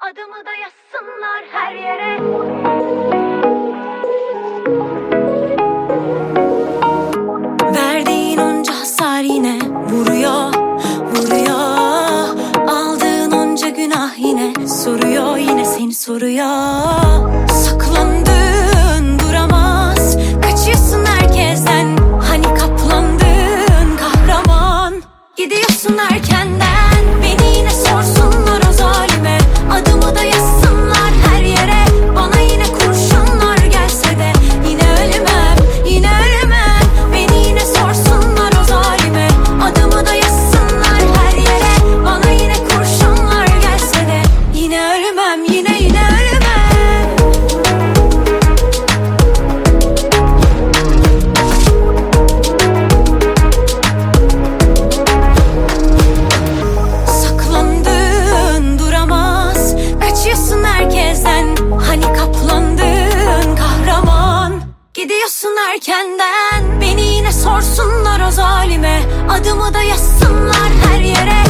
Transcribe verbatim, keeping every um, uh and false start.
Adımı da yazsınlar her yere. Verdiğin onca hasar yine vuruyor, vuruyor. Aldığın onca günah yine soruyor, yine seni soruyor. Saklandığın duramaz, kaçıyorsun herkesten. Hani kaplandığın kahraman, gidiyorsun erkenden. Beni yine sorsunlar o zalime, adımı da yazsınlar her yere. Bana yine kurşunlar gelse de yine ölmem, yine ölmem. Beni yine sorsunlar o zalime, adımı da yazsınlar her yere. Bana yine kurşunlar gelse de yine ölmem, yine yine ölmem. Saklandığın duramaz, kaçıyorsun herkesten. Hani kaplandığın kahraman, gidiyorsun erkenden. Beni yine sorsunlar o zalime, adımı da yazsınlar her yere.